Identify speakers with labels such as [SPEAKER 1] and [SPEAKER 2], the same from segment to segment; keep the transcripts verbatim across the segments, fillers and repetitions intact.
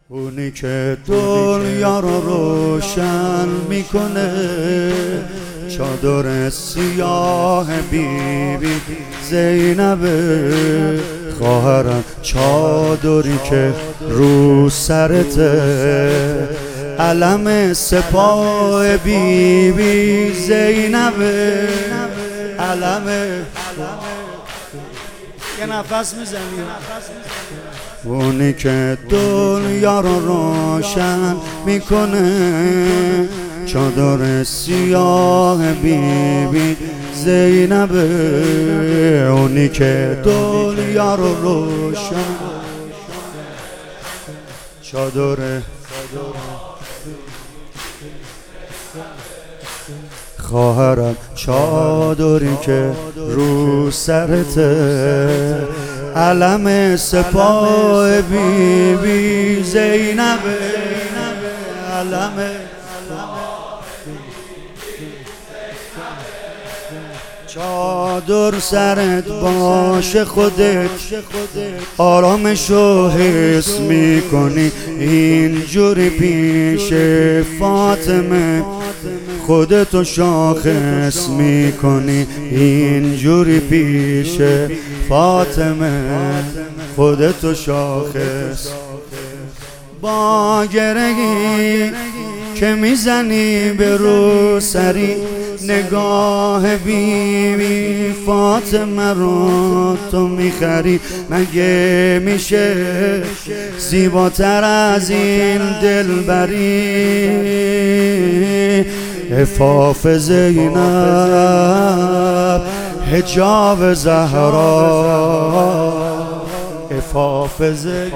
[SPEAKER 1] اونی که دنیا رو روشن میکنه، چادر سیاه بی بی زینبه. خواهرم چادری که رو سرته، علم سپاه بی بی زینبه. علم یه نفس میزنی. اونی که دنیا رو روشن میکنه، چادر سیاه بی بی زینبه. اونی که دنیا رو روشن، چادر خواهرم چادری که رو سرته، علم سپاه بی بی زینبه. علم چادر سرت باشه، خودت آرامشو حس میکنی. اینجوری پیش فاطمه خودتو شاخص میکنی. اینجوری پیش فاطمه خودتو شاخص. با گرهی که میزنی به رو سری، نگاه بی بی فاطمه رو تو میخری. مگه میشه زیباتر از این دلبری؟ عفاف زینب، حجاب زهرا. عفاف زینب،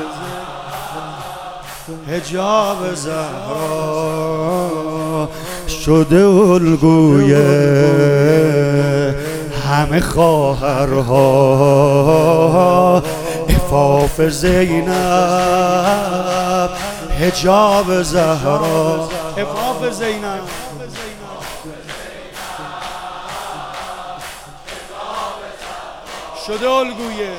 [SPEAKER 1] حجاب زهرا. شده الگوی همه خواهرها. عفاف زینب، حجاب زهرا. عفاف زینب، شده الگوی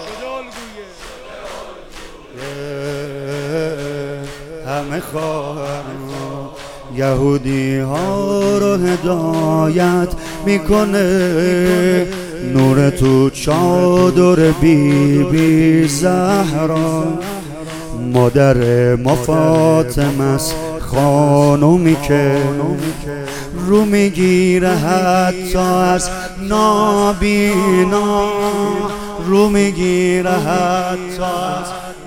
[SPEAKER 1] همه خواهرها. یهودی ها رو هدایت میکنه، نور تو چادر بی بی زهرا. مادر ما فاطمه است، خانومی که رو میگیره حتی از نابینا. رو میگیره حتی از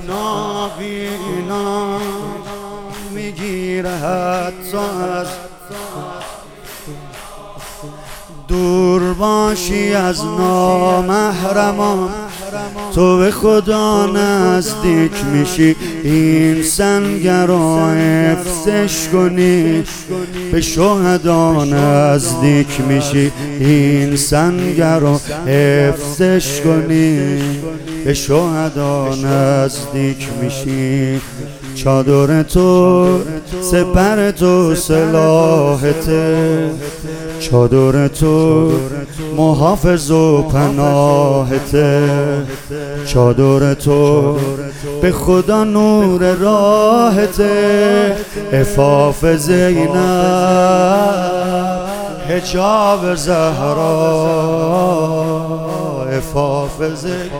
[SPEAKER 1] نابینا، میگیره حتی از. دور باشی از نامحرمان، تو به خدا نزدیک میشی. این سنگ رو حفظش کنی، به شهدا نزدیک میشی. این سنگ رو حفظش کنی، به شهدا نزدیک میشی. چادر تو سپر تو سلاحته، چادر تو محافظ و پناهته. چادر تو به خدا نور راهته. عفاف زینب، حجاب زهرا. عفاف زینب،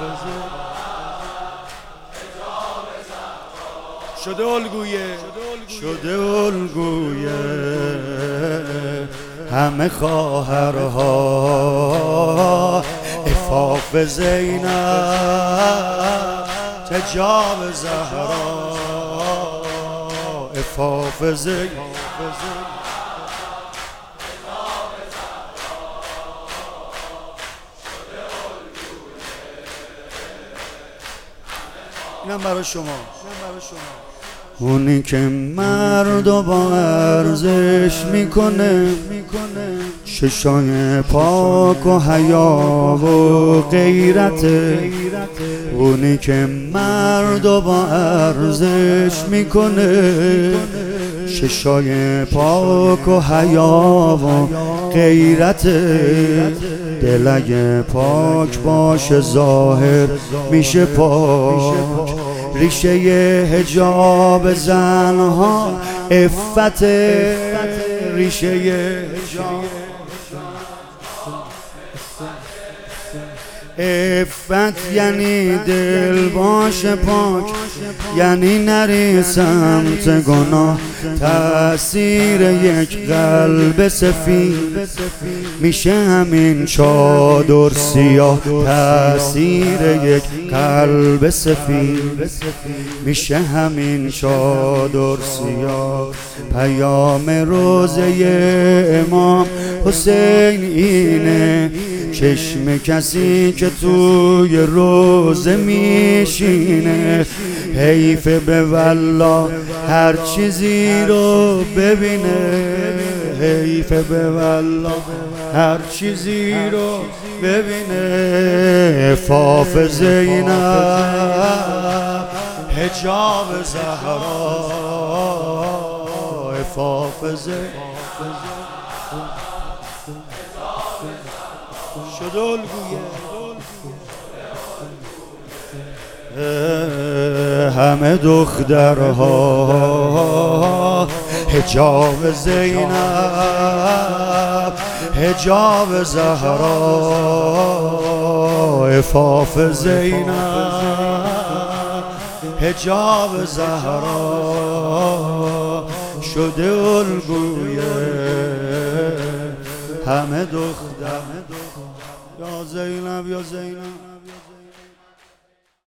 [SPEAKER 1] شده الگویه شده الگویه همه خواهرها. عفاف زینب، حجاب زهرا. عفاف زینب، اینم برای شما. اونی که مردو با ارزش میکنه، چشای پاک و حیا و غیرته. اونی که مردو با ارزش میکنه، چشای پاک و حیا و غیرته. دل اگه پاک باشه ظاهر میشه پاک، ریشه حجاب زنها عفت، ریشه حجاب عفت یعنی دل باشه پاک، یعنی نری سمت گناه. تأثیر یک قلب سفید میشه همین چادر سیاه. تأثیر یک قلب سفید میشه همین چادر سیاه. پیام روزه امام حسین اینه، چشم کسی که توی روزه میشینه حیف به والله هر چیزی رو ببینه. حیف به والله هر چیزی رو ببینه. عفاف زینب حجاب زهرا، عفاف زینب شد الگویه. همه دخترها حجاب زینب، حجاب زهرا، عفاف زینب حجاب زهرا شده الگویه. همه دختر یا زینب یا زینب